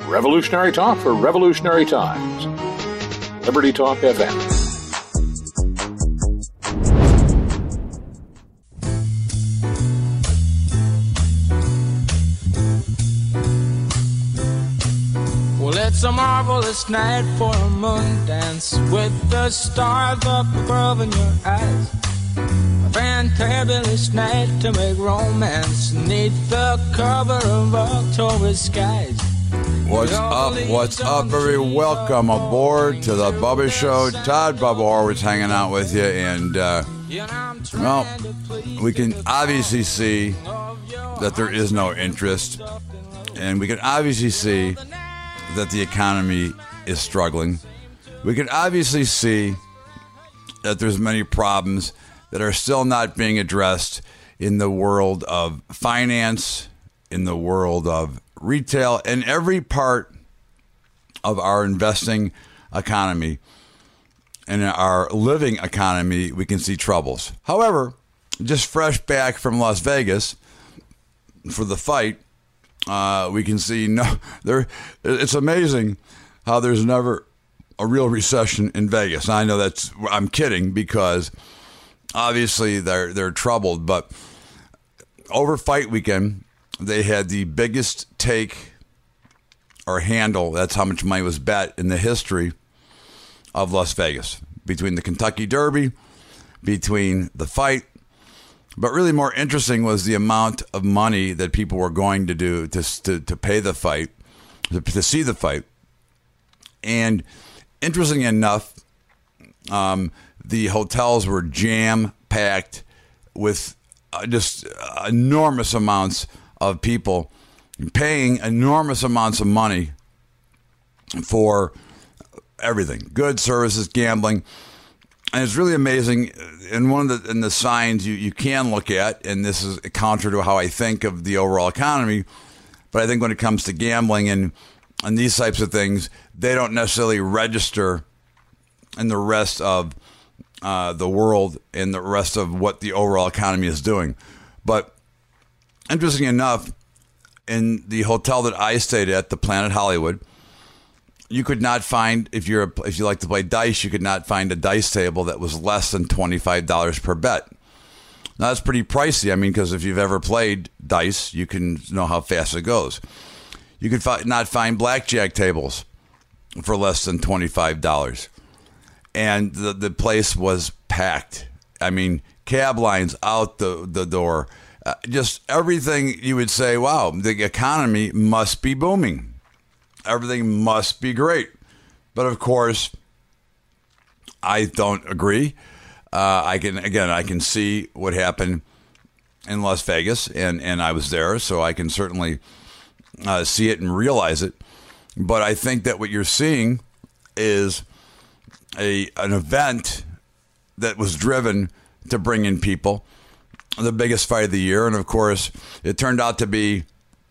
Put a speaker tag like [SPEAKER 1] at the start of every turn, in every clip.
[SPEAKER 1] Revolutionary talk for revolutionary times. Liberty Talk FM.
[SPEAKER 2] Well, it's a marvelous night for a moon dance with the stars up above in your eyes. A fantabulous night to make romance neath the cover of October skies.
[SPEAKER 3] What's up? What's up, everybody? Welcome aboard to the Bubba Show. Todd Bubba Horwitz hanging out with you. And, well, we can obviously see that there is no interest. And we can obviously see that the economy is struggling. We can obviously see that there's many problems that are still not being addressed in the world of finance, in the world of retail, and every part of our investing economy and our living economy, we can see troubles. However, just fresh back from Las Vegas for the fight, we can see it's amazing how there's never a real recession in Vegas. I know I'm kidding because obviously they're troubled, but over fight weekend, they had the biggest take or handle. That's how much money was bet in the history of Las Vegas between the Kentucky Derby, between the fight. But really more interesting was the amount of money that people were going to do to pay the fight, to see the fight. And interesting enough, the hotels were jam-packed with just enormous amounts of people paying enormous amounts of money for everything, goods, services, gambling. And it's really amazing. And one of the signs you can look at, and this is counter to how I think of the overall economy, but I think when it comes to gambling and these types of things, they don't necessarily register in the rest of the world and the rest of what the overall economy is doing. But interesting enough, in the hotel that I stayed at, the Planet Hollywood, you could not find, if you like to play dice, you could not find a dice table that was less than $25 per bet. Now, that's pretty pricey. I mean, because if you've ever played dice, you can know how fast it goes. You could not find blackjack tables for less than $25. And the place was packed. I mean, cab lines out the door. Just everything you would say, wow, the economy must be booming. Everything must be great. But of course, I don't agree. I can see what happened in Las Vegas, and I was there, so I can certainly see it and realize it. But I think that what you're seeing is an event that was driven to bring in people, the biggest fight of the year. And of course, it turned out to be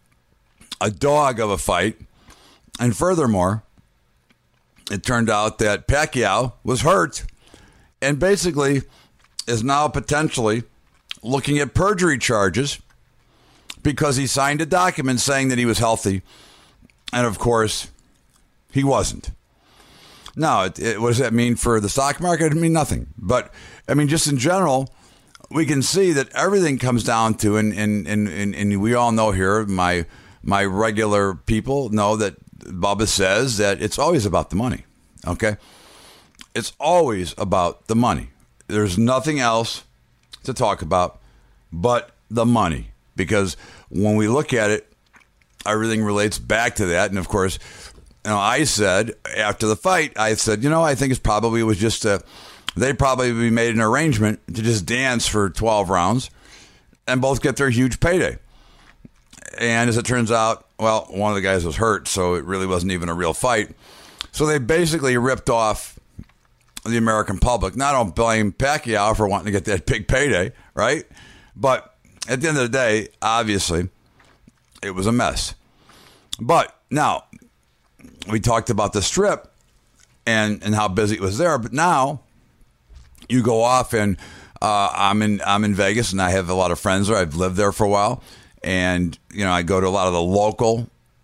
[SPEAKER 3] a dog of a fight. And furthermore, it turned out that Pacquiao was hurt and basically is now potentially looking at perjury charges because he signed a document saying that he was healthy. And of course, he wasn't. Now, what does that mean for the stock market? It mean nothing. But, I mean, just in general, we can see that everything comes down to, and we all know here, my regular people know that Bubba says that it's always about the money, okay? It's always about the money. There's nothing else to talk about but the money, because when we look at it, everything relates back to that. And, of course, I said after the fight, I said, I think it probably was just they probably made an arrangement to just dance for 12 rounds and both get their huge payday. And as it turns out, well, one of the guys was hurt, so it really wasn't even a real fight. So they basically ripped off the American public. Now, I don't blame Pacquiao for wanting to get that big payday, right? But at the end of the day, obviously, it was a mess. But now, we talked about the Strip and how busy it was there. But now, you go off and I'm in Vegas, and I have a lot of friends there. I've lived there for a while. And, I go to a lot of the local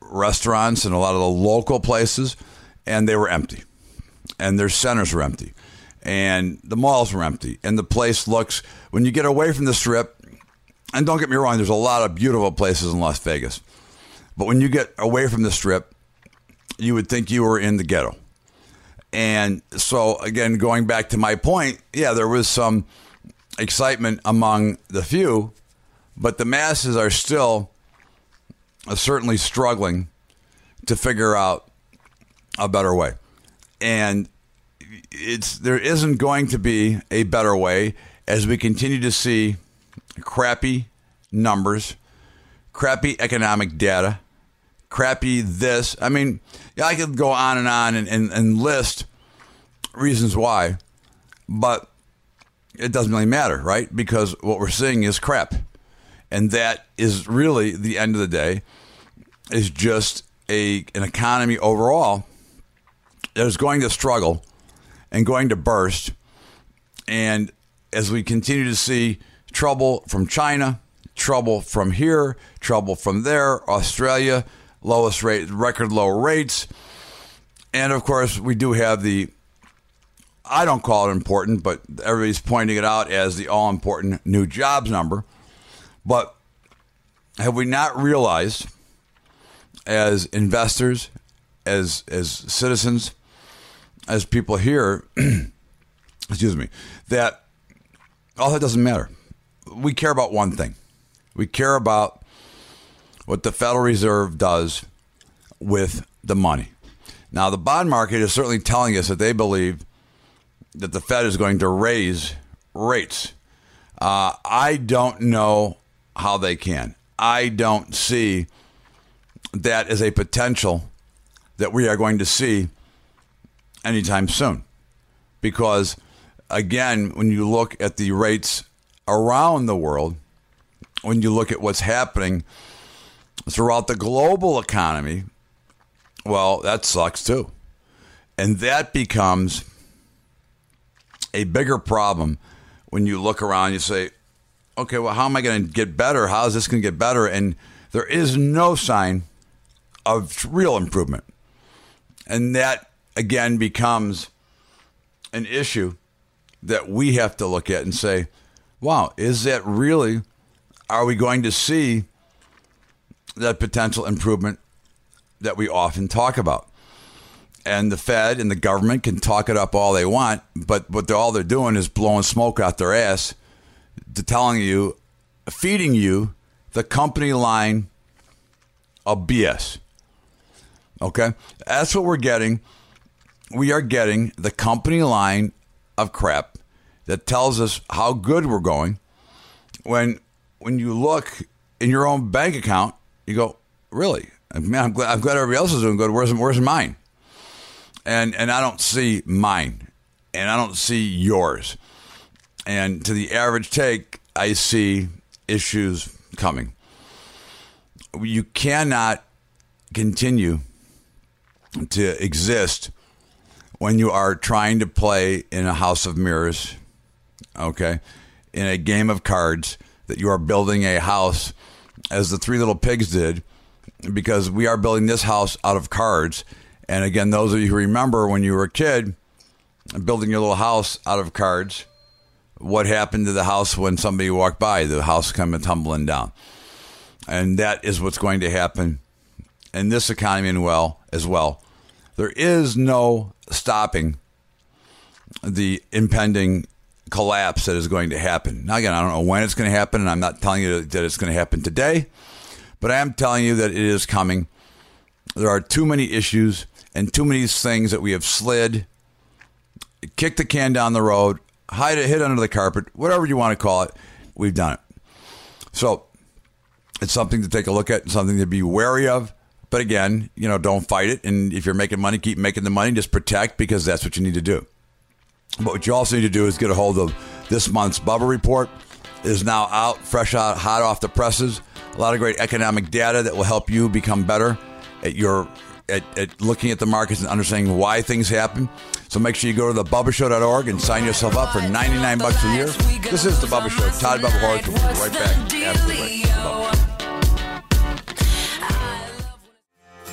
[SPEAKER 3] restaurants and a lot of the local places, and they were empty. And their centers were empty. And the malls were empty. And the place looks, when you get away from the Strip, and don't get me wrong, there's a lot of beautiful places in Las Vegas. But when you get away from the Strip, you would think you were in the ghetto. And so, again, going back to my point, yeah, there was some excitement among the few, but the masses are still certainly struggling to figure out a better way. And there isn't going to be a better way as we continue to see crappy numbers, crappy economic data, crappy this. I mean, yeah, I could go on and list reasons why, but it doesn't really matter, right? Because what we're seeing is crap. And that is really, the end of the day, is just an economy overall that is going to struggle and going to burst. And as we continue to see trouble from China, trouble from here, trouble from there, Australia, lowest rate, record low rates. And of course, we do have I don't call it important, but everybody's pointing it out as the all-important new jobs number. But have we not realized, as investors, as citizens, as people here, excuse me, that all that doesn't matter. We care about one thing. We care about what the Federal Reserve does with the money. Now, the bond market is certainly telling us that they believe that the Fed is going to raise rates. I don't know how they can. I don't see that as a potential that we are going to see anytime soon. Because, again, when you look at the rates around the world, when you look at what's happening throughout the global economy, well, that sucks too. And that becomes a bigger problem when you look around and you say, okay, well, how am I going to get better? How is this going to get better? And there is no sign of real improvement. And that, again, becomes an issue that we have to look at and say, wow, is that really, are we going to see that potential improvement that we often talk about? And the Fed and the government can talk it up all they want, but all they're doing is blowing smoke out their ass to telling you, feeding you the company line of BS. Okay? That's what we're getting. We are getting the company line of crap that tells us how good we're going. When you look in your own bank account, you go, really? Man, I'm glad everybody else is doing good. Where's mine? And I don't see mine, and I don't see yours. And to the average take, I see issues coming. You cannot continue to exist when you are trying to play in a house of mirrors, okay, in a game of cards, that you are building a house as the Three Little Pigs did, because we are building this house out of cards. And again, those of you who remember when you were a kid building your little house out of cards, what happened to the house when somebody walked by? The house came tumbling down. And that is what's going to happen in this economy as well. There is no stopping the impending collapse that is going to happen. Now, again, I don't know when it's going to happen, and I'm not telling you that it's going to happen today, but I am telling you that it is coming. There are too many issues and too many things that we have slid, kicked the can down the road, hid under the carpet, whatever you want to call it. We've done it. So it's something to take a look at, something to be wary of. But again, don't fight it. And if you're making money, keep making the money. Just protect, because that's what you need to do. But what you also need to do is get a hold of this month's Bubba Report. It is now out, fresh out, hot off the presses. A lot of great economic data that will help you become better at looking at the markets and understanding why things happen. So make sure you go to thebubbashow.org and sign yourself up for $99 a year. This is The Bubba Show. Todd Bubba Horowitz will be right back after the break.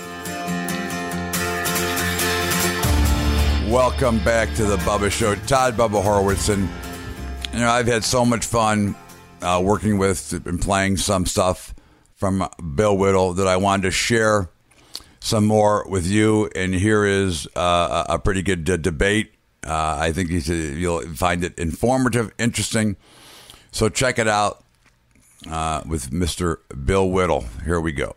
[SPEAKER 3] welcome back to the Bubba Show. Todd Bubba Horowitz, and I've had so much fun working with and playing some stuff from Bill Whittle that I wanted to share some more with you. And here is a pretty good debate. I think you'll find it informative, interesting. So check it out with Mr. Bill Whittle. Here we go.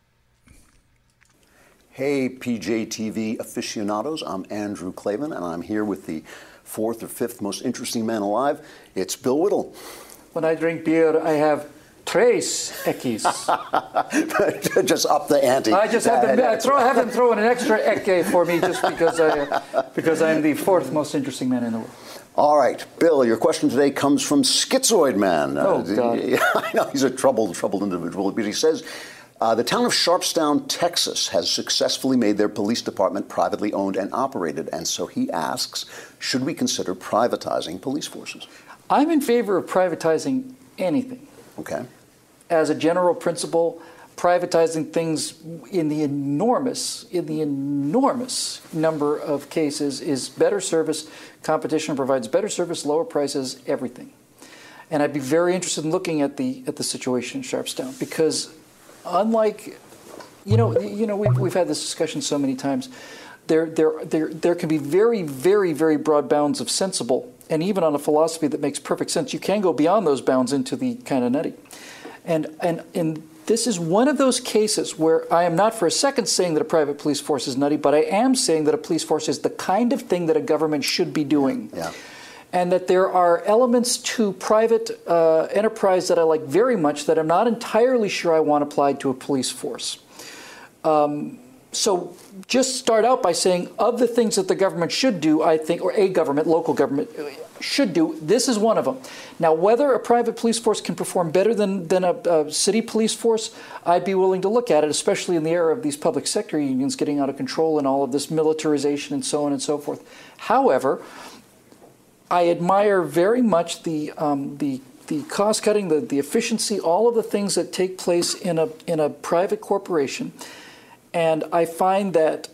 [SPEAKER 4] Hey, PJTV aficionados, I'm Andrew Klavan, and I'm here with the fourth or fifth most interesting man alive. It's Bill Whittle.
[SPEAKER 5] When I drink beer, I have tres Ekis.
[SPEAKER 4] Just up the ante.
[SPEAKER 5] I just have them throw in an extra Eke for me just because I'm the fourth most interesting man in the world.
[SPEAKER 4] All right, Bill, your question today comes from Schizoid Man.
[SPEAKER 5] Oh, God.
[SPEAKER 4] I know, he's a troubled individual, but he says, the town of Sharpstown, Texas, has successfully made their police department privately owned and operated, and so he asks, should we consider privatizing police forces?
[SPEAKER 5] I'm in favor of privatizing anything.
[SPEAKER 4] Okay.
[SPEAKER 5] As a general principle, privatizing things in the enormous number of cases is better service. Competition provides better service, lower prices, everything. And I'd be very interested in looking at the situation in Sharpstown because, unlike, we've had this discussion so many times. There can be very, very, very broad bounds of sensible, and even on a philosophy that makes perfect sense, you can go beyond those bounds into the kind of nutty. And this is one of those cases where I am not for a second saying that a private police force is nutty, but I am saying that a police force is the kind of thing that a government should be doing.
[SPEAKER 4] Yeah. And
[SPEAKER 5] that there are elements to private enterprise that I like very much that I'm not entirely sure I want applied to a police force. So just start out by saying, of the things that the government should do, I think, or a government, local government, should do, this is one of them. Now, whether a private police force can perform better than a city police force, I'd be willing to look at it, especially in the era of these public sector unions getting out of control and all of this militarization and so on and so forth. However, I admire very much the cost cutting, the efficiency, all of the things that take place in a private corporation, and I find that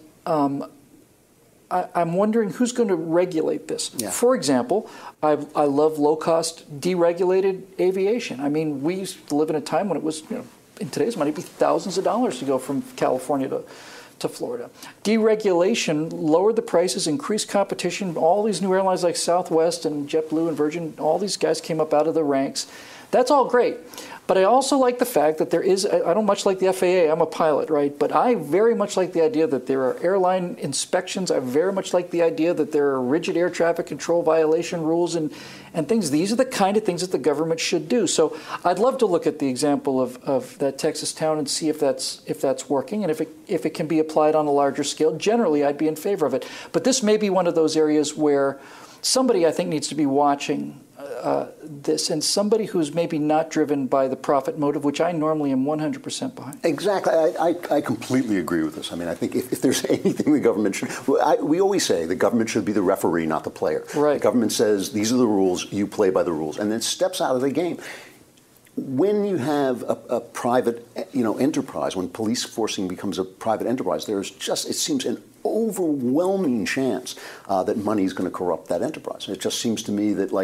[SPEAKER 5] I'm wondering who's going to regulate this. Yeah. For example, I love low cost deregulated aviation. I mean, we used to live in a time when it was, in today's money, it'd be thousands of dollars to go from California to Florida. Deregulation lowered the prices, increased competition. All these new airlines like Southwest and JetBlue and Virgin, all these guys came up out of the ranks. That's all great. But I also like the fact that there is, I don't much like the FAA, I'm a pilot, right? But I very much like the idea that there are airline inspections. I very much like the idea that there are rigid air traffic control violation rules and things. These are the kind of things that the government should do. So I'd love to look at the example of that Texas town and see if that's working and if it can be applied on a larger scale. Generally, I'd be in favor of it. But this may be one of those areas where somebody, I think, needs to be watching this, and somebody who's maybe not driven by the profit motive, which I normally am 100% behind.
[SPEAKER 4] Exactly. I completely agree with this. I mean, I think if there's anything the government should... we always say the government should be the referee, not the player.
[SPEAKER 5] Right.
[SPEAKER 4] The government says, these are the rules, you play by the rules, and then steps out of the game. When you have a private, enterprise, when police forcing becomes a private enterprise, there's just, it seems, an overwhelming chance that money is going to corrupt that enterprise. It just seems to me that,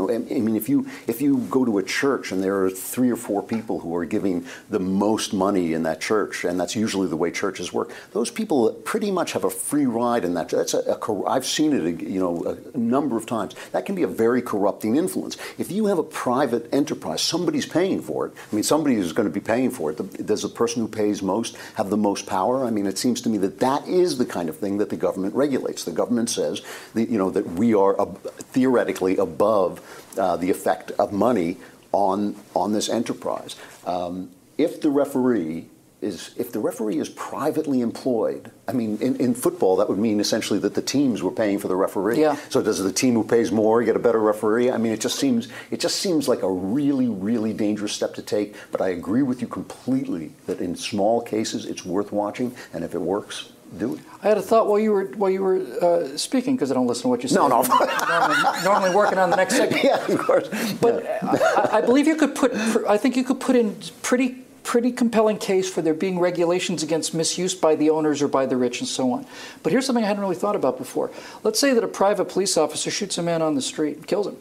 [SPEAKER 4] if you go to a church and there are 3 or 4 people who are giving the most money in that church, and that's usually the way churches work, those people pretty much have a free ride in that. I've seen it, a number of times. That can be a very corrupting influence. If you have a private enterprise, somebody's paying for it. I mean, somebody is going to be paying for it. Does the person who pays most have the most power? I mean, it seems to me that that is the kind of thing that the government regulates. The government says that we are theoretically above the effect of money on this enterprise. If the referee is privately employed, I mean, in football, that would mean essentially that the teams were paying for the referee.
[SPEAKER 5] Yeah.
[SPEAKER 4] So does the team who pays more get a better referee? I mean, it just seems like a really, really dangerous step to take. But I agree with you completely that in small cases, it's worth watching, and if it works, do it.
[SPEAKER 5] I had a thought while you were speaking, because I don't listen to what you say.
[SPEAKER 4] No.
[SPEAKER 5] normally working on the next segment.
[SPEAKER 4] Yeah, of course.
[SPEAKER 5] But I believe you could put in pretty pretty compelling case for there being regulations against misuse by the owners or by the rich and so on. But here's something I hadn't really thought about before. Let's say that a private police officer shoots a man on the street and kills him.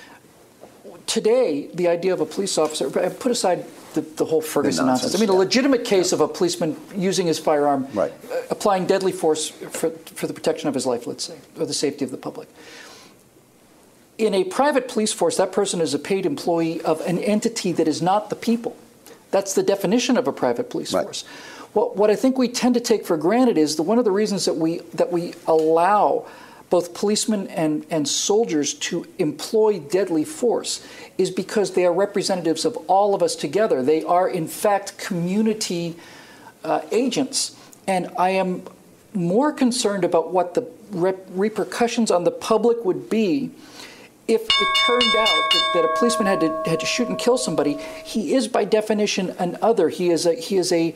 [SPEAKER 5] Today, the idea of a police officer, put aside the whole Ferguson nonsense. I mean, a legitimate case of a policeman using his firearm, applying deadly force for the protection of his life, let's say, or the safety of the public. In a private police force, that person is a paid employee of an entity that is not the people. That's the definition of a private police force. What I think we tend to take for granted is one of the reasons that we allow both policemen and soldiers to employ deadly force is because they are representatives of all of us together. They are, in fact, community agents. And I am more concerned about what the repercussions on the public would be if it turned out that a policeman had to shoot and kill somebody. He is, by definition, an other. He is a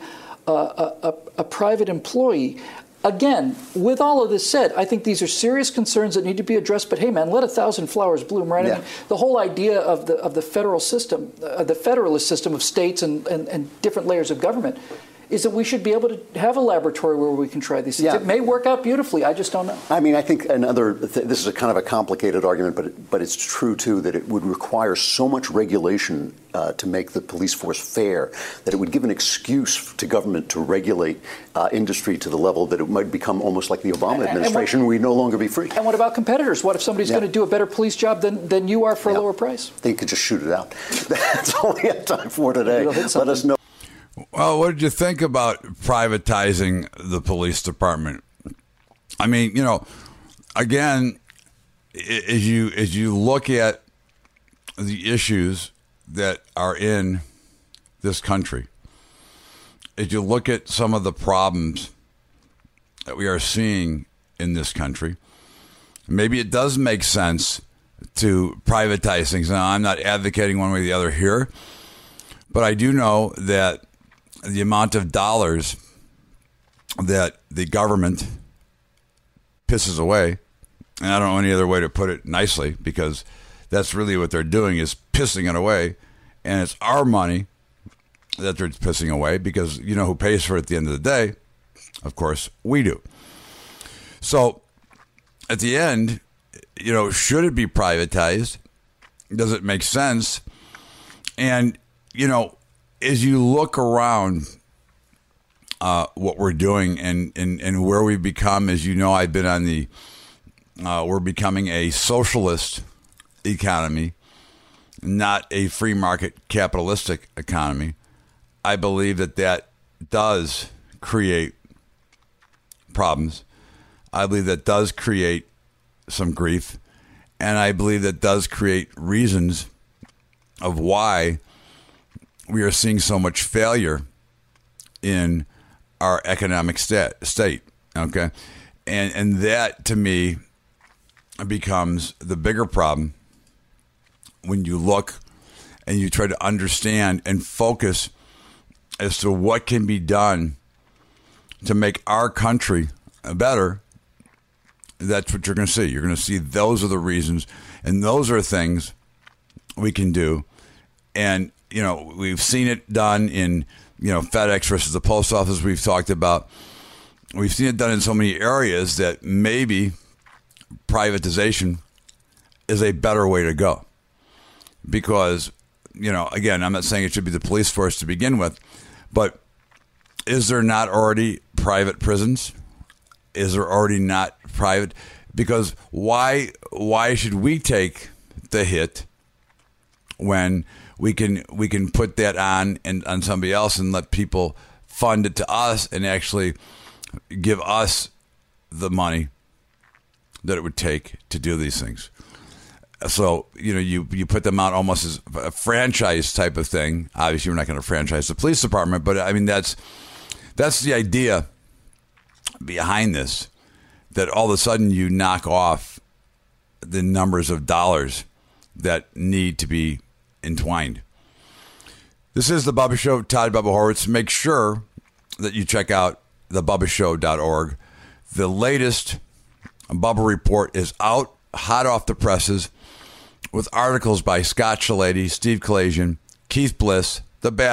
[SPEAKER 5] private employee. Again, with all of this said, I think these are serious concerns that need to be addressed. But hey, man, let 1,000 flowers bloom, right? I mean, the whole idea of the federal system, the federalist system of states and different layers of government, is that we should be able to have a laboratory where we can try these things. It may work out beautifully. I just don't know.
[SPEAKER 4] I mean, I think this is a kind of a complicated argument, but it's true, too, that it would require so much regulation to make the police force fair that it would give an excuse to government to regulate industry to the level that it might become almost like the Obama administration. We'd no longer be free.
[SPEAKER 5] And what about competitors? What if somebody's going to do a better police job than you are for a lower price?
[SPEAKER 4] They could just shoot it out. That's all we have time for today. Let us know.
[SPEAKER 3] Well, what did you think about privatizing the police department? I mean, again, as you look at the issues that are in this country, as you look at some of the problems that we are seeing in this country, maybe it does make sense to privatize things. Now, I'm not advocating one way or the other here, but I do know that the amount of dollars that the government pisses away, and I don't know any other way to put it nicely, because that's really what they're doing, is pissing it away, and it's our money that they're pissing away, because you know who pays for it at the end of the day? Of course, we do. So at the end, should it be privatized? Does it make sense? And, as you look around what we're doing and where we've become, as you know, I've been on we're becoming a socialist economy, not a free market capitalistic economy. I believe that does create problems. I believe that does create some grief. And I believe that does create reasons of why we are seeing so much failure in our economic state, okay? And that, to me, becomes the bigger problem when you look and you try to understand and focus as to what can be done to make our country better. That's what you're going to see. You're going to see those are the reasons, and those are things we can do. And we've seen it done in, FedEx versus the post office we've talked about. We've seen it done in so many areas that maybe privatization is a better way to go. Because, again, I'm not saying it should be the police force to begin with, but is there not already private prisons? Is there already not private? Because why should we take the hit when we can put that on somebody else and let people fund it to us and actually give us the money that it would take to do these things? So, you put them out almost as a franchise type of thing. Obviously, we're not going to franchise the police department, but I mean, that's the idea behind this, that all of a sudden you knock off the numbers of dollars that need to be entwined. This is The Bubba Show, Todd Bubba Horwitz. Make sure that you check out thebubbashow.org. The latest Bubba Report is out, hot off the presses, with articles by Scott Shalady, Steve Kalajian, Keith Bliss, The Badger,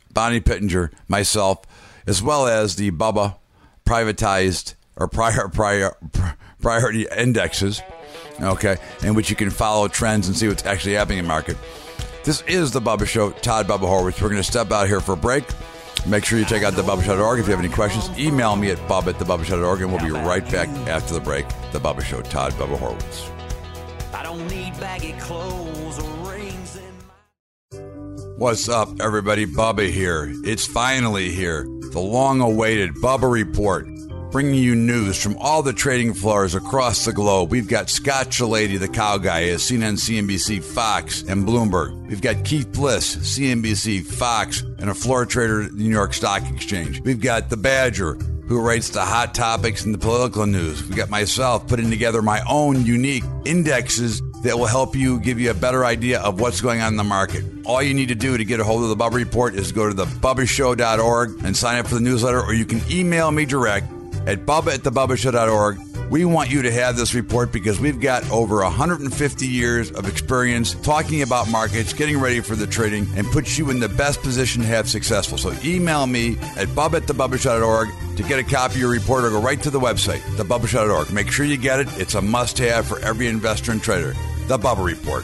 [SPEAKER 3] Bonnie Pittenger, myself, as well as the Bubba privatized or priority indexes, okay, in which you can follow trends and see what's actually happening in the market. This is The Bubba Show. Todd Bubba Horwitz. We're going to step out here for a break. Make sure you check out thebubbashow.org. If you have any questions, email me at bub@thebubbashow.org, and we'll be right back after the break. The Bubba Show. Todd Bubba Horwitz.
[SPEAKER 6] I don't need baggy clothes or rings in my...
[SPEAKER 3] What's up, everybody? Bubba here. It's finally here. The long-awaited Bubba Report, bringing you news from all the trading floors across the globe. We've got Scott Chilady, the cow guy, at CNN, CNBC, Fox, and Bloomberg. We've got Keith Bliss, CNBC, Fox, and a floor trader at the New York Stock Exchange. We've got the Badger, who rates the hot topics in the political news. We've got myself putting together my own unique indexes that will help you, give you a better idea of what's going on in the market. All you need to do to get a hold of the Bubba Report is go to thebubbashow.org and sign up for the newsletter, or you can email me direct at bubba@thebubbashow.org. We want you to have this report because we've got over 150 years of experience talking about markets, getting ready for the trading, and puts you in the best position to have successful. So email me at bubba@thebubbashow.org to get a copy of your report, or go right to the website, thebubbashow.org. Make sure you get it. It's a must-have for every investor and trader. The Bubba Report.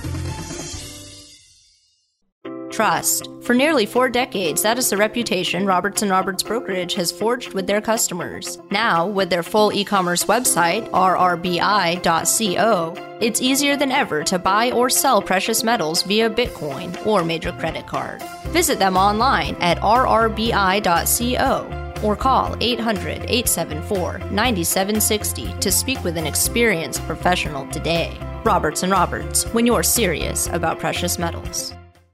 [SPEAKER 7] Trust. For nearly 4 decades, that is the reputation Roberts & Roberts Brokerage has forged with their customers. Now, with their full e-commerce website, rrbi.co, it's easier than ever to buy or sell precious metals via Bitcoin or major credit card. Visit them online at rrbi.co or call 800-874-9760 to speak with an experienced professional today. Roberts & Roberts, when you're serious about precious metals.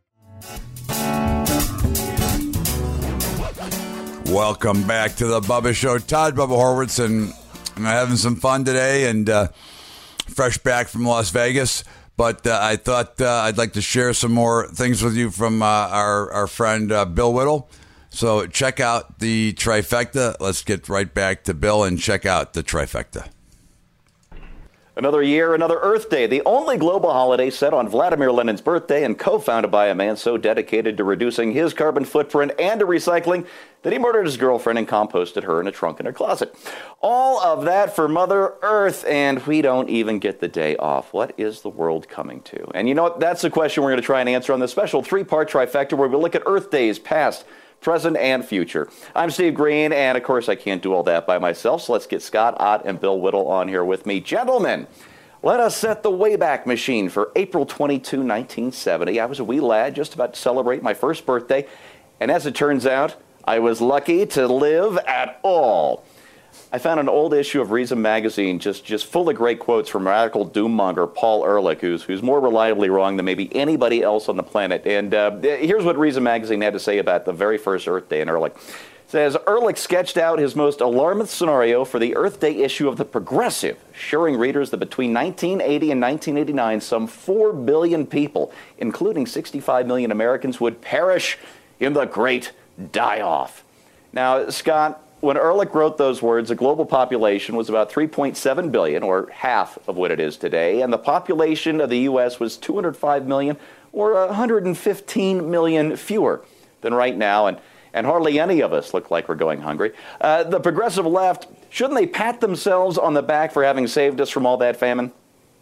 [SPEAKER 3] Welcome back to the Bubba Show. Todd Bubba Horwitz, and I'm having some fun today, and fresh back from Las Vegas. But I thought I'd like to share some more things with you from our friend Bill Whittle. So check out the trifecta. Let's get right back to Bill and check out the trifecta.
[SPEAKER 8] Another year, another Earth Day, the only global holiday set on Vladimir Lenin's birthday and co-founded by a man so dedicated to reducing his carbon footprint and to recycling that he murdered his girlfriend and composted her in a trunk in her closet. All of that for Mother Earth, and we don't even get the day off. What is the world coming to? And you know what? That's the question we're going to try and answer on this special 3-part trifecta where we look at Earth Days past, present, and future. I'm Steve Green, and of course I can't do all that by myself, so let's get Scott Ott and Bill Whittle on here with me. Gentlemen, let us set the Wayback Machine for April 22, 1970. I was a wee lad just about to celebrate my first birthday, and as it turns out, I was lucky to live at all. I found an old issue of Reason magazine just full of great quotes from radical doommonger Paul Ehrlich, who's more reliably wrong than maybe anybody else on the planet. And here's what Reason magazine had to say about the very first Earth Day in Ehrlich. It says, Ehrlich sketched out his most alarmist scenario for the Earth Day issue of The Progressive, assuring readers that between 1980 and 1989, some 4 billion people, including 65 million Americans, would perish in the Great Die-Off. Now, Scott, when Ehrlich wrote those words, the global population was about 3.7 billion, or half of what it is today, and the population of the U.S. was 205 million, or 115 million fewer than right now, and hardly any of us look like we're going hungry. The progressive left, shouldn't they pat themselves on the back for having saved us from all that famine?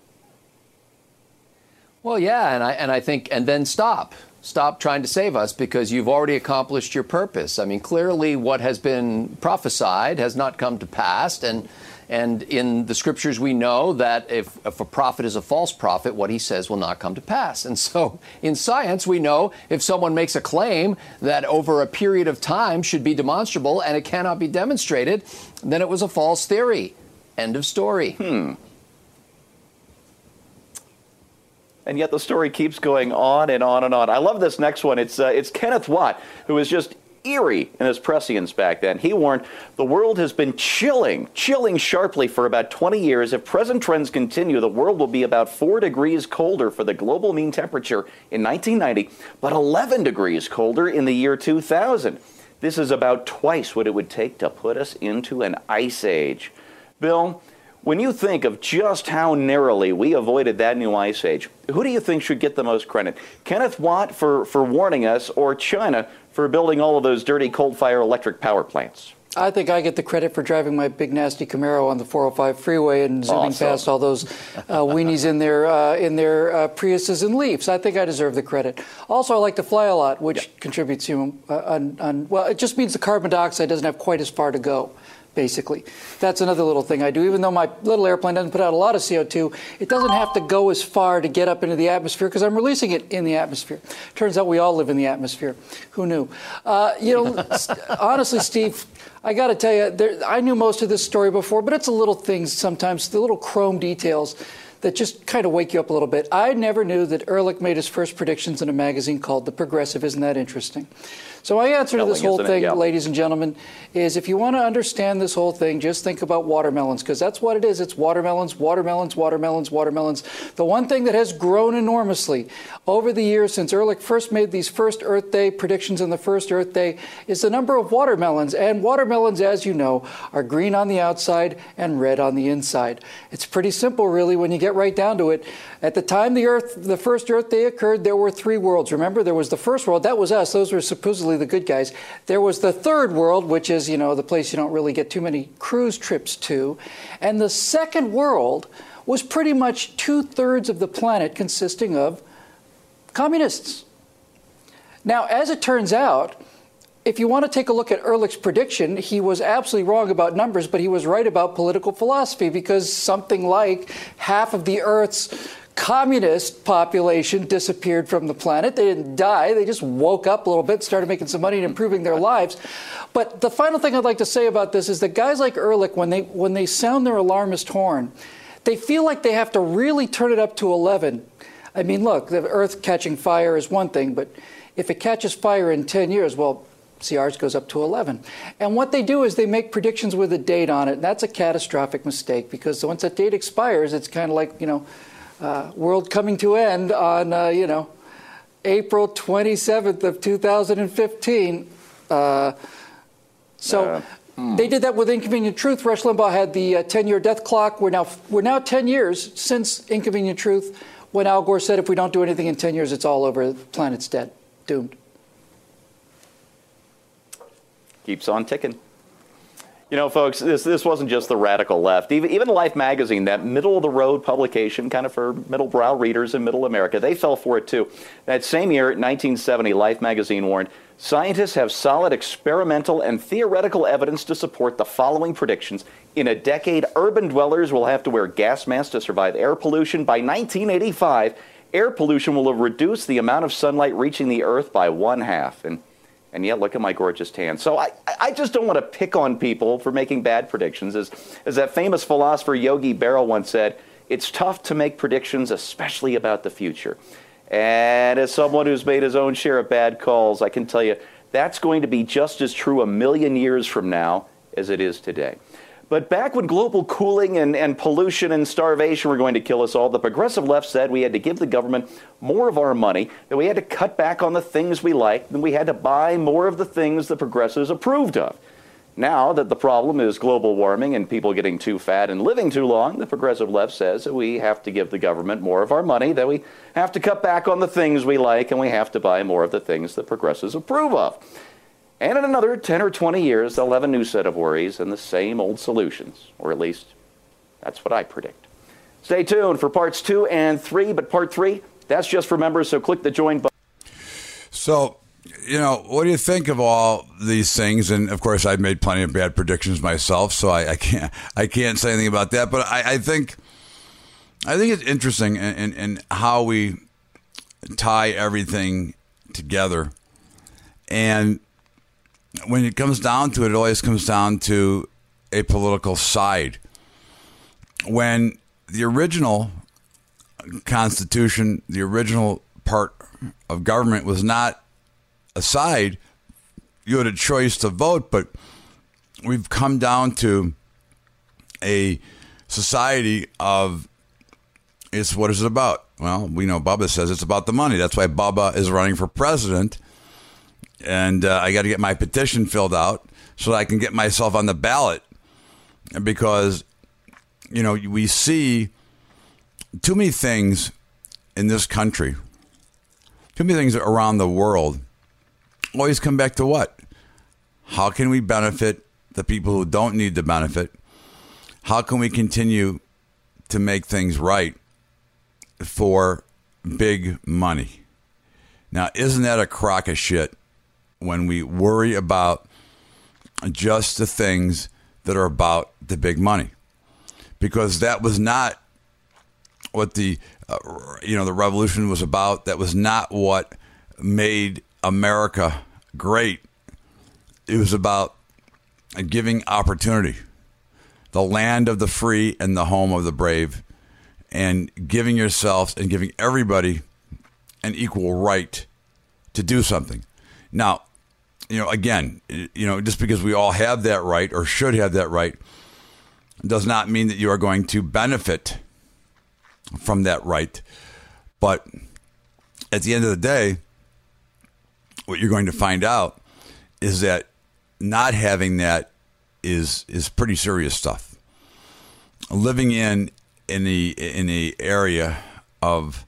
[SPEAKER 9] Well, yeah, and I think, and then stop trying to save us, because you've already accomplished your purpose. I mean, clearly what has been prophesied has not come to pass, and in the scriptures we know that if a prophet is a false prophet, what he says will not come to pass. And so in science we know if someone makes a claim that over a period of time should be demonstrable and it cannot be demonstrated, then it was a false theory. End of story.
[SPEAKER 8] And yet the story keeps going on and on and on. I love this next one. It's Kenneth Watt, who was just eerie in his prescience back then. He warned, the world has been chilling sharply for about 20 years. If present trends continue, the world will be about 4 degrees colder for the global mean temperature in 1990, but 11 degrees colder in the year 2000. This is about twice what it would take to put us into an ice age. Bill, When you think of just how narrowly we avoided that new ice age, who do you think should get the most credit? Kenneth Watt for warning us, or China for building all of those dirty coal-fired electric power plants?
[SPEAKER 5] I think I get the credit for driving my big nasty Camaro on the 405 freeway and zooming past all those weenies in their Priuses and Leafs. I think I deserve the credit. Also, I like to fly a lot, which contributes to well, it just means the carbon dioxide doesn't have quite as far to go. Basically, that's another little thing I do. Even though my little airplane doesn't put out a lot of CO2, it doesn't have to go as far to get up into the atmosphere because I'm releasing it in the atmosphere. Turns out we all live in the atmosphere. Who knew? Honestly, Steve, I got to tell you, I knew most of this story before, but it's the little things sometimes, the little chrome details that just kind of wake you up a little bit. I never knew that Ehrlich made his first predictions in a magazine called The Progressive. Isn't that interesting? So my answer to this whole thing, ladies and gentlemen, is if you want to understand this whole thing, just think about watermelons, because that's what it is. It's watermelons, watermelons, watermelons, watermelons. The one thing that has grown enormously over the years since Ehrlich first made these first Earth Day predictions on the first Earth Day is the number of watermelons. And watermelons, as you know, are green on the outside and red on the inside. It's pretty simple, really, when you get right down to it. At the time the first Earth Day occurred, there were three worlds. Remember, there was the first world. That was us. Those were supposedly the good guys. There was the third world, which is, the place you don't really get too many cruise trips to. And the second world was pretty much 2/3 of the planet consisting of communists. Now, as it turns out, if you want to take a look at Ehrlich's prediction, he was absolutely wrong about numbers, but he was right about political philosophy, because something like half of the Earth's communist population disappeared from the planet. They didn't die. They just woke up a little bit, started making some money and improving their lives. But the final thing I'd like to say about this is that guys like Ehrlich, when they sound their alarmist horn, they feel like they have to really turn it up to 11. I mean, look, the Earth catching fire is one thing, but if it catches fire in 10 years, well, see, ours goes up to 11. And what they do is they make predictions with a date on it. And that's a catastrophic mistake, because once that date expires, it's kind of like, world coming to end on, April 27th of 2015. They did that with Inconvenient Truth. Rush Limbaugh had the 10-year death clock. We're now 10 years since Inconvenient Truth, when Al Gore said if we don't do anything in 10 years, it's all over. The planet's dead. Doomed.
[SPEAKER 8] Keeps on ticking. Folks, this wasn't just the radical left. Even Life magazine, that middle-of-the-road publication, kind of for middle-brow readers in middle America, they fell for it too. That same year, 1970, Life magazine warned, scientists have solid experimental and theoretical evidence to support the following predictions. In a decade, urban dwellers will have to wear gas masks to survive air pollution. By 1985, air pollution will have reduced the amount of sunlight reaching the Earth by 1/2. And yet, look at my gorgeous tan. So I just don't want to pick on people for making bad predictions. As that famous philosopher Yogi Berra once said, it's tough to make predictions, especially about the future. And as someone who's made his own share of bad calls, I can tell you that's going to be just as true a million years from now as it is today. But back when global cooling and pollution and starvation were going to kill us all, the progressive left said we had to give the government more of our money, that we had to cut back on the things we liked, and we had to buy more of the things the progressives approved of. Now that the problem is global warming and people getting too fat and living too long, the progressive left says that we have to give the government more of our money, that we have to cut back on the things we like, and we have to buy more of the things that progressives approve of. And in another 10 or 20 years, they'll have a new set of worries and the same old solutions. Or at least, that's what I predict. Stay tuned for parts 2 and 3. But part 3, that's just for members, so click the join button.
[SPEAKER 3] So, what do you think of all these things? And, of course, I've made plenty of bad predictions myself, so I can't say anything about that. But I think it's interesting in how we tie everything together. And when it comes down to it, it always comes down to a political side. When the original Constitution, the original part of government was not a side, you had a choice to vote, but we've come down to a society of, what is it about? Well, we know Bubba says it's about the money. That's why Bubba is running for president. And I got to get my petition filled out so that I can get myself on the ballot, because we see too many things in this country, too many things around the world always come back to what? How can we benefit the people who don't need the benefit? How can we continue to make things right for big money? Now, isn't that a crock of shit when we worry about just the things that are about the big money? Because that was not what the revolution was about. That was not what made America great. It was about giving opportunity, the land of the free and the home of the brave, and giving yourselves and giving everybody an equal right to do something. Now, again, just because we all have that right or should have that right does not mean that you are going to benefit from that right. But at the end of the day, what you're going to find out is that not having that is pretty serious stuff. Living in the area of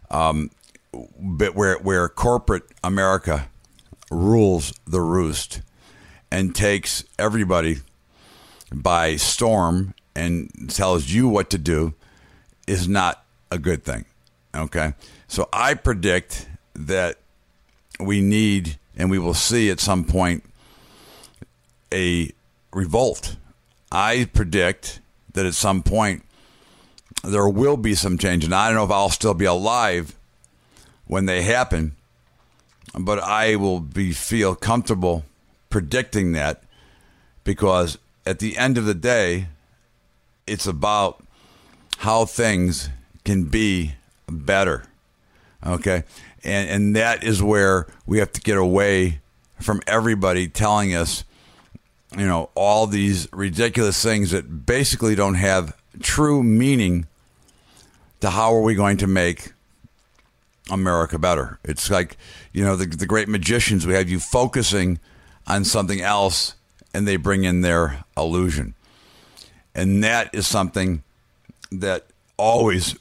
[SPEAKER 3] where corporate America rules the roost and takes everybody by storm and tells you what to do is not a good thing. Okay? So I predict that we need, and we will see at some point, a revolt. I predict that at some point there will be some change. And I don't know if I'll still be alive when they happen, but I will feel comfortable predicting that, because at the end of the day, it's about how things can be better. Okay? And that is where we have to get away from everybody telling us, all these ridiculous things that basically don't have true meaning to how are we going to make America better. It's like, the great magicians, we have you focusing on something else and they bring in their illusion. And that is something that always,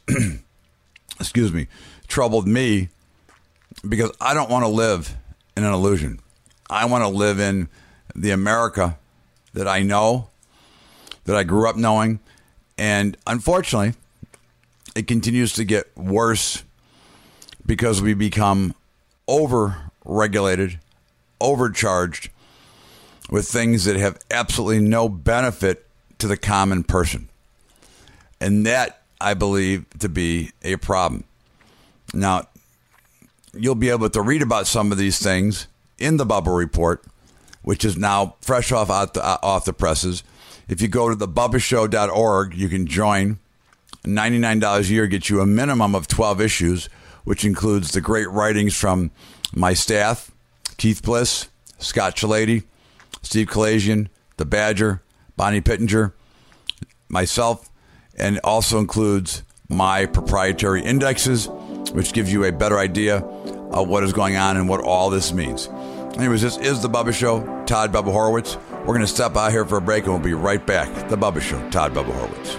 [SPEAKER 3] troubled me, because I don't want to live in an illusion. I want to live in the America that I know, that I grew up knowing. And unfortunately, it continues to get worse because we become over-regulated, overcharged with things that have absolutely no benefit to the common person. And that, I believe, to be a problem. Now, you'll be able to read about some of these things in the Bubba Report, which is now fresh off the presses. If you go to thebubbashow.org, you can join. $99 a year gets you a minimum of 12 issues, which includes the great writings from my staff, Keith Bliss, Scott Chalady, Steve Kalazian, The Badger, Bonnie Pittenger, myself, and also includes my proprietary indexes, which gives you a better idea of what is going on and what all this means. Anyways, this is The Bubba Show. Todd Bubba Horowitz. We're going to step out here for a break, and we'll be right back. The Bubba Show. Todd Bubba Horowitz.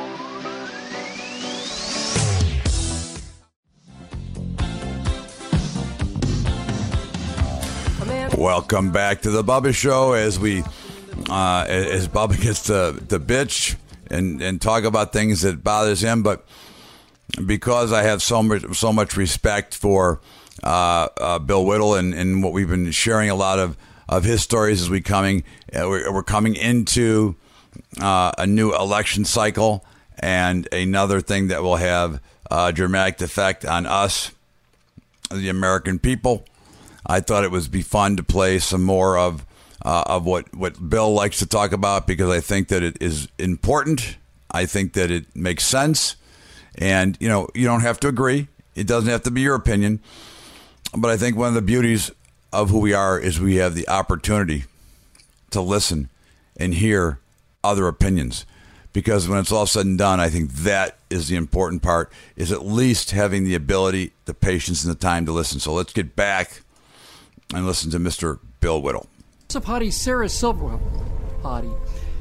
[SPEAKER 3] Welcome back to The Bubba Show as Bubba gets to bitch and talk about things that bothers him. But because I have so much respect for Bill Whittle and what we've been sharing, a lot of his stories as we're coming into a new election cycle, and another thing that will have a dramatic effect on us, the American people. I thought it would be fun to play some more of what Bill likes to talk about, because I think that it is important. I think that it makes sense. And, you don't have to agree. It doesn't have to be your opinion. But I think one of the beauties of who we are is we have the opportunity to listen and hear other opinions. Because when it's all said and done, I think that is the important part, is at least having the ability, the patience, and the time to listen. So let's get back and listen to Mr. Bill Whittle.
[SPEAKER 5] What's up, Hottie? Sarah Silverwell. Hottie.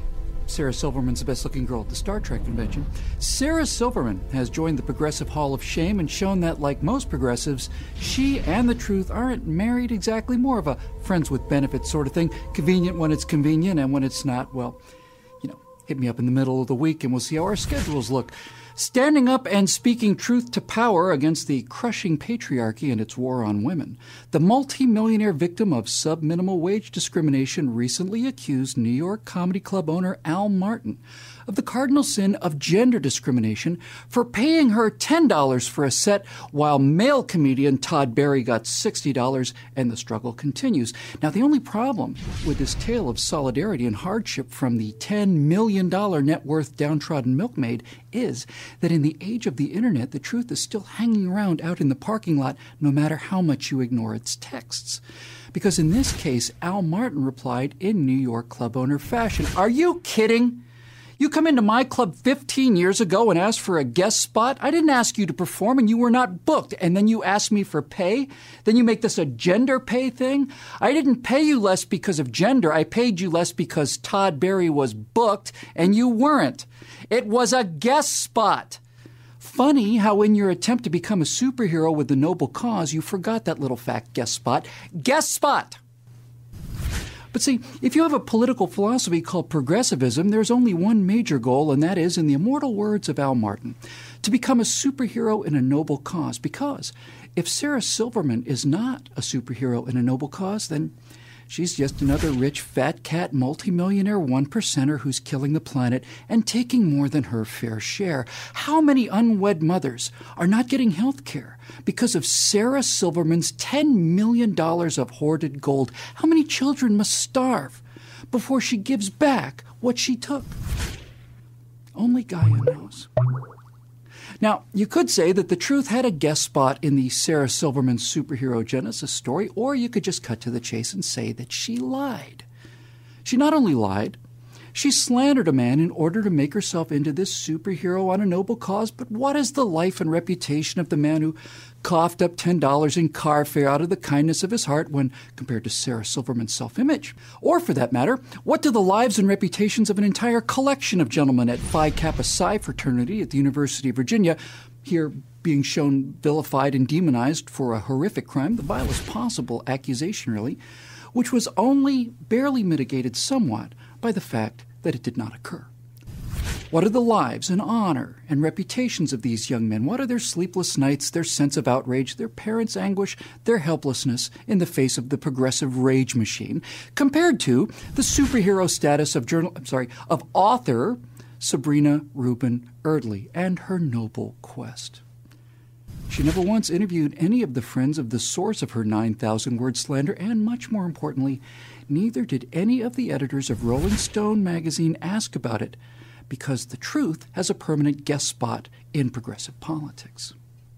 [SPEAKER 5] Sarah Silverman's the best-looking girl at the Star Trek convention. Sarah Silverman has joined the Progressive Hall of Shame and shown that, like most progressives, she and the truth aren't married exactly, more of a friends with benefits sort of thing, convenient when it's convenient, and when it's not, well, hit me up in the middle of the week and we'll see how our schedules look. Standing up and speaking truth to power against the crushing patriarchy and its war on women, the multi-millionaire victim of sub-minimal wage discrimination recently accused New York Comedy Club owner Al Martin of the cardinal sin of gender discrimination for paying her $10 for a set while male comedian Todd Barry got $60, and the struggle continues. Now, the only problem with this tale of solidarity and hardship from the $10 million net worth downtrodden milkmaid is that in the age of the internet, the truth is still hanging around out in the parking lot no matter how much you ignore its texts. Because in this case, Al Martin replied in New York club owner fashion, "Are you kidding? You come into my club 15 years ago and asked for a guest spot? I didn't ask you to perform and you were not booked. And then you ask me for pay? Then you make this a gender pay thing? I didn't pay you less because of gender. I paid you less because Todd Barry was booked and you weren't. It was a guest spot." Funny how in your attempt to become a superhero with the noble cause, you forgot that little fact, guest spot. Guest spot! But see, if you have a political philosophy called progressivism, there's only one major goal, and that is, in the immortal words of Al Martin, to become a superhero in a noble cause. Because if Sarah Silverman is not a superhero in a noble cause, then she's just another rich, fat cat, multimillionaire one-percenter who's killing the planet and taking more than her fair share. How many unwed mothers are not getting health care because of Sarah Silverman's $10 million of hoarded gold? How many children must starve before she gives back what she took? Only Gaia knows. Now, you could say that the truth had a guest spot in the Sarah Silverman superhero Genesis story, or you could just cut to the chase and say that she lied. She not only lied, she slandered a man in order to make herself into this superhero on a noble cause. But what is the life and reputation of the man who coughed up $10 in car fare out of the kindness of his heart when compared to Sarah Silverman's self-image? Or, for that matter, what do the lives and reputations of an entire collection of gentlemen at Phi Kappa Psi fraternity at the University of Virginia, here being shown vilified and demonized for a horrific crime, the vilest possible accusation, really, which was only barely mitigated somewhat by the fact that it did not occur? What are the lives and honor and reputations of these young men? What are their sleepless nights, their sense of outrage, their parents' anguish, their helplessness in the face of the progressive rage machine, compared to the superhero status of author Sabrina Rubin Erdely and her noble quest? She never once interviewed any of the friends of the source of her 9,000-word slander, and much more importantly, neither did any of the editors of Rolling Stone magazine ask about it, because the truth has a permanent guest spot in progressive politics.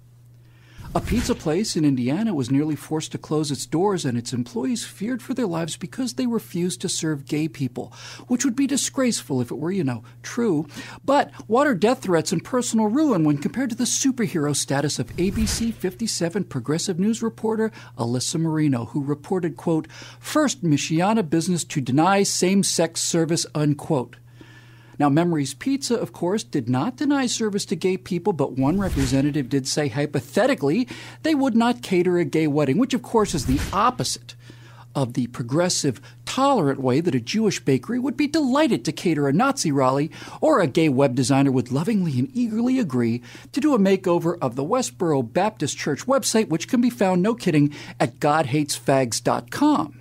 [SPEAKER 5] A pizza place in Indiana was nearly forced to close its doors, and its employees feared for their lives because they refused to serve gay people, which would be disgraceful if it were, true. But what are death threats and personal ruin when compared to the superhero status of ABC 57 progressive news reporter Alyssa Marino, who reported, quote, "First Michiana business to deny same-sex service," unquote. Now, Memory's Pizza, of course, did not deny service to gay people, but one representative did say, hypothetically, they would not cater a gay wedding, which, of course, is the opposite of the progressive, tolerant way that a Jewish bakery would be delighted to cater a Nazi rally, or a gay web designer would lovingly and eagerly agree to do a makeover of the Westboro Baptist Church website, which can be found, no kidding, at godhatesfags.com.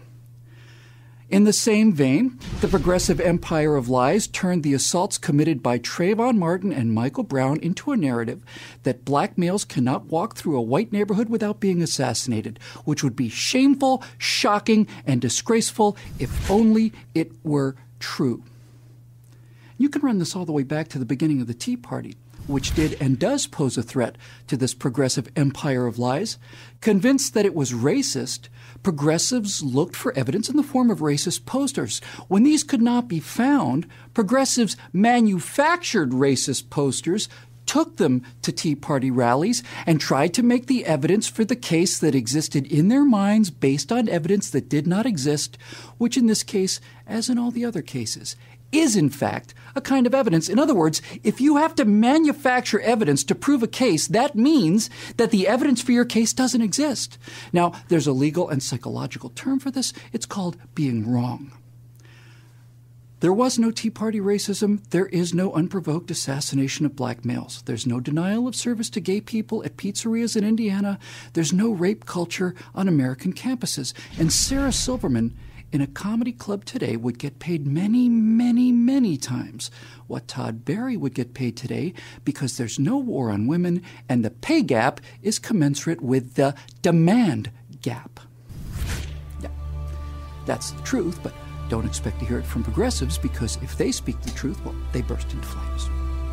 [SPEAKER 5] In the same vein, the progressive empire of lies turned the assaults committed by Trayvon Martin and Michael Brown into a narrative that black males cannot walk through a white neighborhood without being assassinated, which would be shameful, shocking, and disgraceful if only it were true. You can run this all the way back to the beginning of the Tea Party, which did and does pose a threat to this progressive empire of lies. Convinced that it was racist, progressives looked for evidence in the form of racist posters. When these could not be found, progressives manufactured racist posters, took them to Tea Party rallies, and tried to make the evidence for the case that existed in their minds based on evidence that did not exist, which in this case, as in all the other cases, is, in fact, a kind of evidence. In other words, if you have to manufacture evidence to prove a case, that means that the evidence for your case doesn't exist. Now, there's a legal and psychological term for this. It's called being wrong. There was no Tea Party racism. There is no unprovoked assassination of black males. There's no denial of service to gay people at pizzerias in Indiana. There's no rape culture on American campuses. And Sarah Silverman, in a comedy club today, would get paid many, many, many times what Todd Barry would get paid today, because there's no war on women and the pay gap is commensurate with the demand gap. Yeah, that's the truth, but don't expect to hear it from progressives, because if they speak the truth, well, they burst into flames.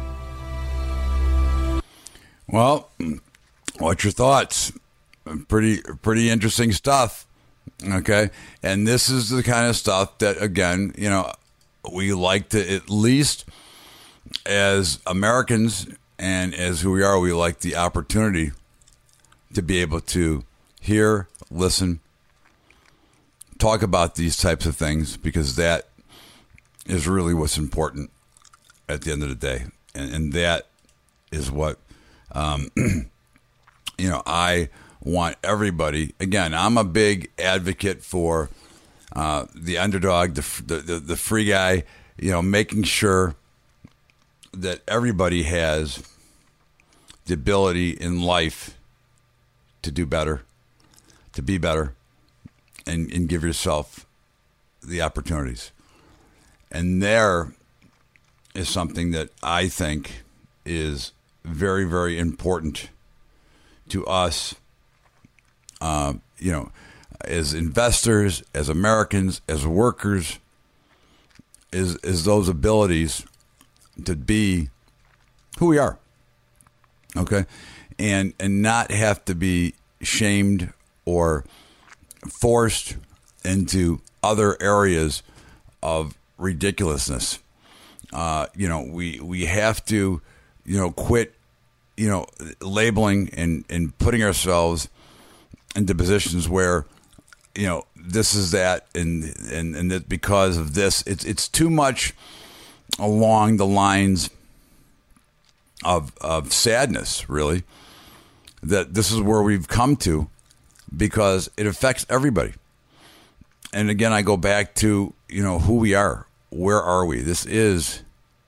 [SPEAKER 3] Well, what's your thoughts? Pretty interesting stuff. Okay. And this is the kind of stuff that, again, you know, we like to, at least as Americans and as who we are, we like the opportunity to be able to hear, listen, talk about these types of things, because that is really what's important at the end of the day. And that is what, you know, I want everybody. Again, I'm a big advocate for the underdog, the free guy, you know, making sure that everybody has the ability in life to do better, to be better, and give yourself the opportunities. And there is something that I think is very, very important to us, you know, as investors, as Americans, as workers, is those abilities to be who we are, okay? And not have to be shamed or forced into other areas of ridiculousness. You know, we have to, you know, quit, you know, labeling and putting ourselves into positions where, you know, this is that and that because of this, it's too much along the lines of sadness, really, that this is where we've come to, because it affects everybody. And again, I go back to, you know, who we are. Where are we? This is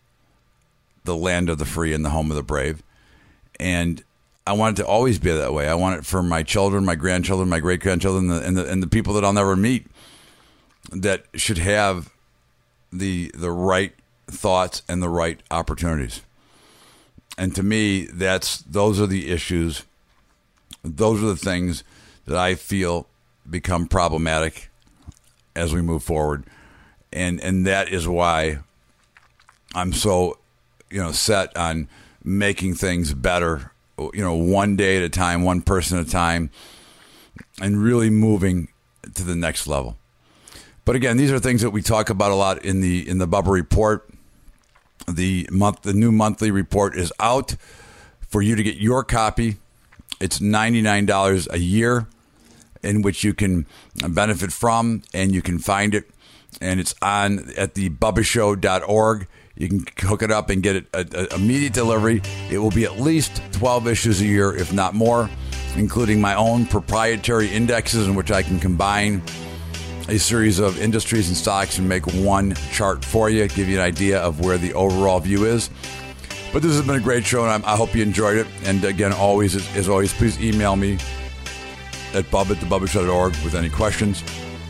[SPEAKER 3] the land of the free and the home of the brave. And I want it to always be that way. I want it for my children, my grandchildren, my great-grandchildren, and the people that I'll never meet, that should have the right thoughts and the right opportunities. And to me, those are the issues. Those are the things that I feel become problematic as we move forward. And that is why I'm so, you know, set on making things better, you know, one day at a time, one person at a time, and really moving to the next level. But again, these are things that we talk about a lot in the Bubba Report. The new monthly report is out for you to get your copy. It's $99 a year, in which you can benefit from, and you can find it. And it's on at the BubbaShow.org. You can hook it up and get it immediate delivery. It will be at least 12 issues a year, if not more, including my own proprietary indexes in which I can combine a series of industries and stocks and make one chart for you, give you an idea of where the overall view is. But this has been a great show, and I hope you enjoyed it. And again, always, as always, please email me at bub@thebubbashow.org with any questions.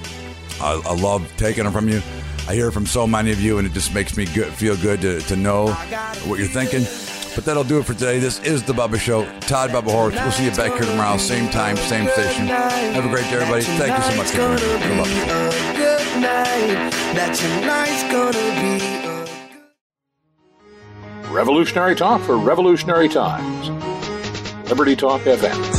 [SPEAKER 3] I love taking them from you. I hear from so many of you, and it just makes me feel good to know what you're thinking. But that'll do it for today. This is The Bubba Show. Todd Bubba Horwitz. We'll see you back here tomorrow, same time, same station. Have a great day, everybody. Thank you so much for being here. Good luck. Good night. That tonight's
[SPEAKER 1] gonna be Revolutionary talk for revolutionary times. Liberty Talk FM.